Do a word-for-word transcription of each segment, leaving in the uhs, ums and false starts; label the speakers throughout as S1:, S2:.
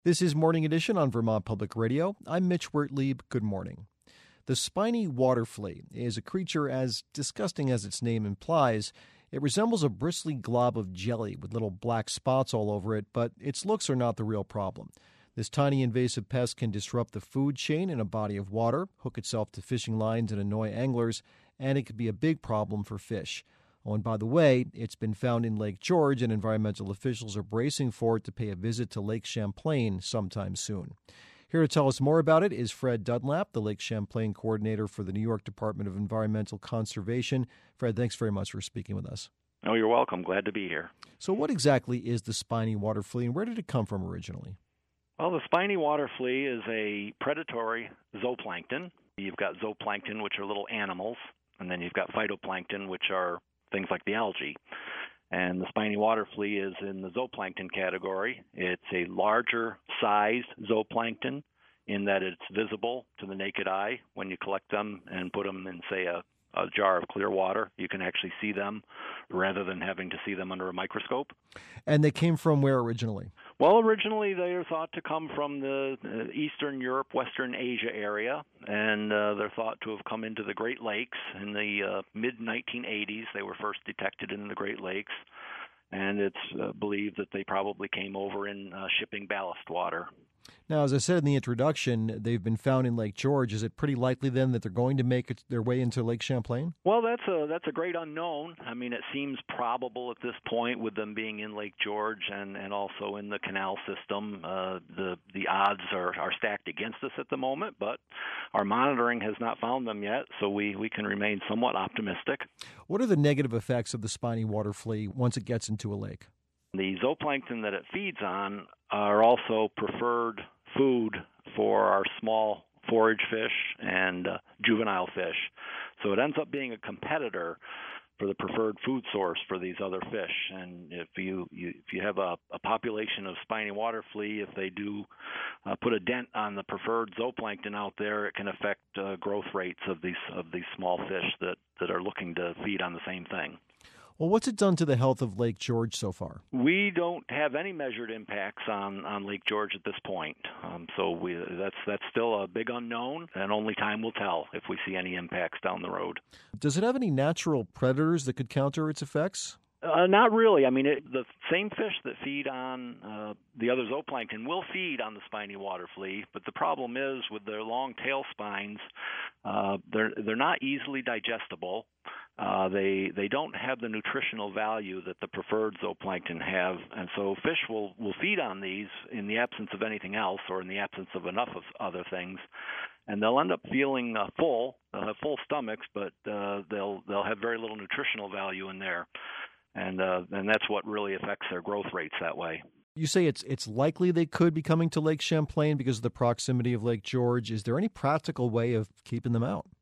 S1: This is Morning Edition on Vermont Public Radio. I'm Mitch Wertlieb. Good morning. The spiny water flea is a creature as disgusting as its name implies. It resembles a bristly glob of jelly with little black spots all over it, but its looks are not the real problem. This tiny invasive pest can disrupt the food chain in a body of water, hook itself to fishing lines and annoy anglers, and it could be a big problem for fish. Oh, and by the way, it's been found in Lake George, and environmental officials are bracing for it to pay a visit to Lake Champlain sometime soon. Here to tell us more about it is Fred Dunlap, the Lake Champlain coordinator for the New York Department of Environmental Conservation. Fred, thanks very much for speaking with us.
S2: Oh, you're welcome. Glad to be here.
S1: So what exactly is the spiny water flea, and where did it come from originally?
S2: Well, the spiny water flea is a predatory zooplankton. You've got zooplankton, which are little animals, and then you've got phytoplankton, which are things like the algae. And the spiny water flea is in the zooplankton category. It's a larger sized zooplankton in that it's visible to the naked eye when you collect them and put them in, say, a, a jar of clear water. You can actually see them rather than having to see them under a microscope.
S1: And they came from where originally?
S2: Well, originally they are thought to come from the uh, Eastern Europe, Western Asia area, and uh, they're thought to have come into the Great Lakes in the uh, mid nineteen eighties. They were first detected in the Great Lakes, and it's uh, believed that they probably came over in uh, shipping ballast water.
S1: Now, as I said in the introduction, they've been found in Lake George. Is it pretty likely then that they're going to make it their way into Lake Champlain?
S2: Well, that's a that's a great unknown. I mean, it seems probable at this point with them being in Lake George and, and also in the canal system. Uh, the the odds are, are stacked against us at the moment, but our monitoring has not found them yet, so we, we can remain somewhat optimistic.
S1: What are the negative effects of the spiny water flea once it gets into a lake?
S2: The zooplankton that it feeds on are also preferred food for our small forage fish and uh, juvenile fish. So it ends up being a competitor for the preferred food source for these other fish. And if you, you if you have a, a population of spiny water flea, if they do uh, put a dent on the preferred zooplankton out there, it can affect uh, growth rates of these of these small fish that, that are looking to feed on the same thing.
S1: Well, what's it done to the health of Lake George so far?
S2: We don't have any measured impacts on, on Lake George at this point. Um, so we, that's that's still a big unknown, and only time will tell if we see any impacts down the road.
S1: Does it have any natural predators that could counter its effects?
S2: Uh, not really. I mean, it, the same fish that feed on uh, the other zooplankton will feed on the spiny water flea, but the problem is with their long tail spines, uh, they're they're not easily digestible. Uh, they they don't have the nutritional value that the preferred zooplankton have, and so fish will, will feed on these in the absence of anything else or in the absence of enough of other things, and they'll end up feeling uh, full. They'll have full stomachs, but uh, they'll they'll have very little nutritional value in there. And uh, and that's what really affects their growth rates that way.
S1: You say it's it's likely they could be coming to Lake Champlain because of the proximity of Lake George. Is there any practical way of keeping them out?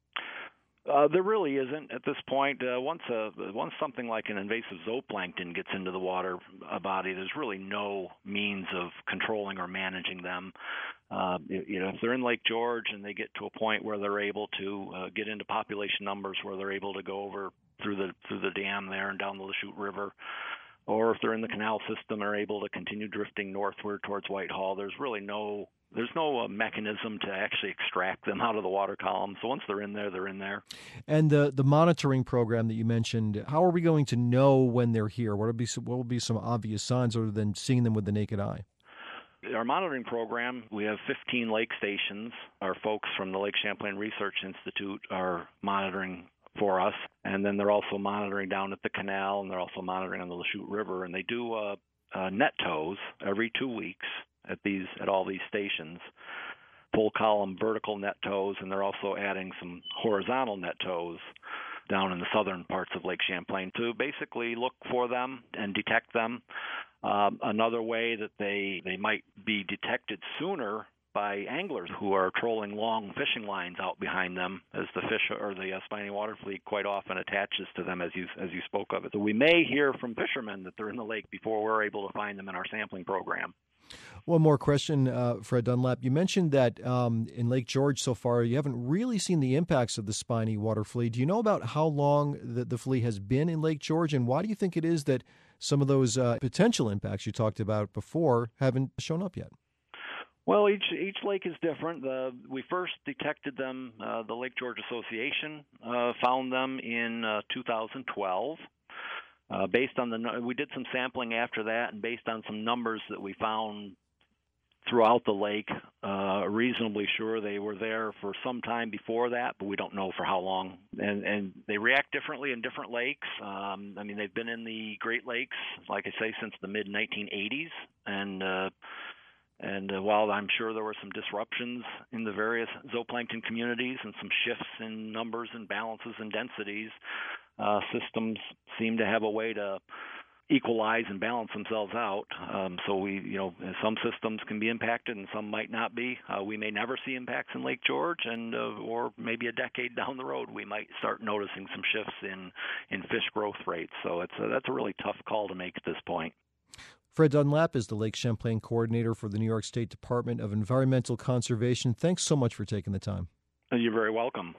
S2: Uh, there really isn't at this point. Uh, once a, once something like an invasive zooplankton gets into the water uh, body, there's really no means of controlling or managing them. Uh, you know, if they're in Lake George and they get to a point where they're able to uh, get into population numbers where they're able to go over through the through the dam there and down the Lachute River, or if they're in the canal system, are able to continue drifting northward towards Whitehall, there's really no There's no uh, mechanism to actually extract them out of the water column. So once they're in there, they're in there.
S1: And the the monitoring program that you mentioned, how are we going to know when they're here? What will be some, what will be some obvious signs other than seeing them with the naked eye?
S2: Our monitoring program, we have fifteen lake stations. Our folks from the Lake Champlain Research Institute are monitoring for us. And then they're also monitoring down at the canal, and they're also monitoring on the Lachute River. And they do uh, uh, net tows every two weeks. At these, at all these stations, full column vertical net tows, and they're also adding some horizontal net tows down in the southern parts of Lake Champlain to basically look for them and detect them. Um, another way that they they might be detected sooner by anglers who are trolling long fishing lines out behind them, as the fish or the uh, spiny water flea quite often attaches to them, as you as you spoke of it. So we may hear from fishermen that they're in the lake before we're able to find them in our sampling program.
S1: One more question, uh, Fred Dunlap. You mentioned that um, in Lake George so far, you haven't really seen the impacts of the spiny water flea. Do you know about how long the, the flea has been in Lake George, and why do you think it is that some of those uh, potential impacts you talked about before haven't shown up yet?
S2: Well, each each lake is different. The, we first detected them, uh, the Lake George Association uh, found them in uh, two thousand twelve. Uh, based on the, we did some sampling after that, and based on some numbers that we found throughout the lake, uh, reasonably sure they were there for some time before that, but we don't know for how long. And and they react differently in different lakes. Um, I mean, they've been in the Great Lakes, like I say, since the mid nineteen eighties, and uh, and uh, while I'm sure there were some disruptions in the various zooplankton communities and some shifts in numbers and balances and densities, uh, systems seem to have a way to equalize and balance themselves out. Um, so we, you know, some systems can be impacted and some might not be. Uh, we may never see impacts in Lake George, and uh, or maybe a decade down the road we might start noticing some shifts in, in fish growth rates. So it's a, that's a really tough call to make at this point.
S1: Fred Dunlap is the Lake Champlain coordinator for the New York State Department of Environmental Conservation. Thanks so much for taking the time.
S2: You're very welcome.